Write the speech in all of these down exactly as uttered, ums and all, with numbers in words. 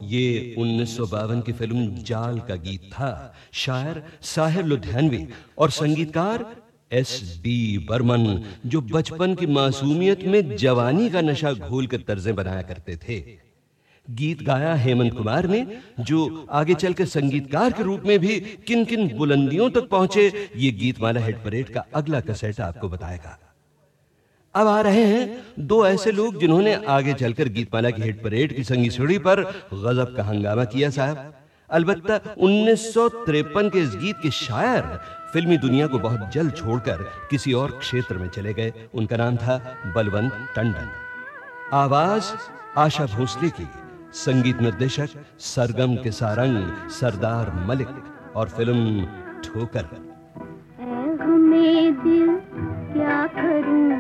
ये उन्नीस सौ बावन की फिल्म जाल का गीत था। शायर साहिर लुधियानवी और संगीतकार एस डी बर्मन, जो बचपन की मासूमियत में जवानी का नशा घोल कर तर्जें बनाया करते थे। गीत गाया हेमंत कुमार ने, जो आगे चलकर संगीतकार के रूप में भी किन किन बुलंदियों तक पहुंचे, ये गीतमाला हिट परेड का अगला कैसेट आपको बताएगा। अब आ रहे हैं दो ऐसे लोग जिन्होंने आगे चलकर गीतमाला की हिट परेड की संगी सीढ़ी पर गजब का हंगामा किया साहब। अलबत्ता उन्नीस सौ तिरपन के इस गीत के शायर फिल्मी दुनिया को बहुत जल्द छोड़कर किसी और क्षेत्र में चले गए। उनका नाम था बलवंत टंडन। आवाज आशा भोसले की, संगीत निर्देशक सरगम के सारंग सरदार मलिक और फिल्म ठोकर। मैं दिल क्या करूं,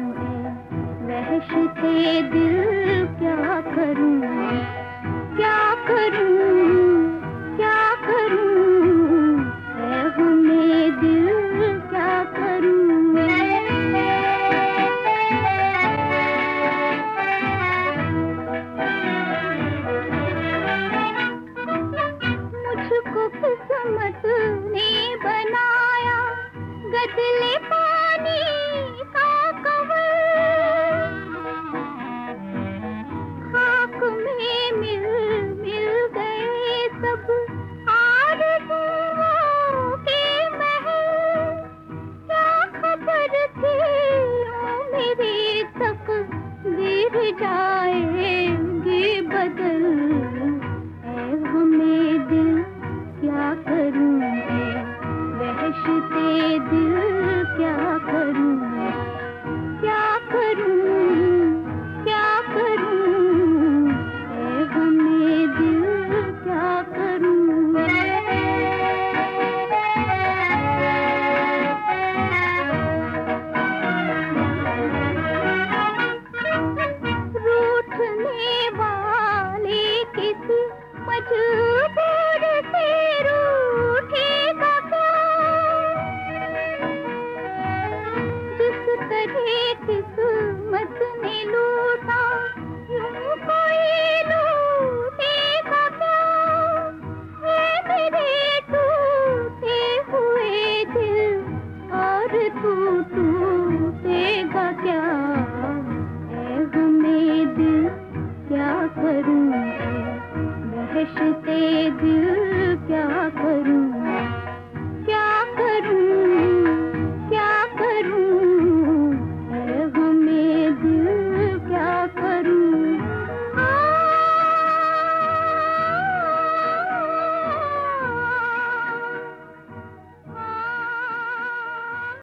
वहशते दिल क्या करूं, क्या करूं, क्या करूं, मैं दिल क्या करूं। मुझको किस्मत ने बनाया गदले पानी का कवर, खाक में मिल मिल गए सब आरज़ुओं के महल। क्या खबर थी ओ मेरी तकदीर जाएगी बदल। ऐ हमें दिल क्या करूं, वहशते दिल क्या करूं, क्या करूं, क्या करूं, ऐ हमें दिल क्या करूं। रूठने वाले किसी मजबूर से रूठेगा क्या, जिस तरह किस्मत ने लूटा यूं कोई लूटेगा क्या। है मेरे टूटे हुए दिल और तू टूटेगा क्या। ऐ हमें दिल क्या करूं, वहशते दिल क्या करूं।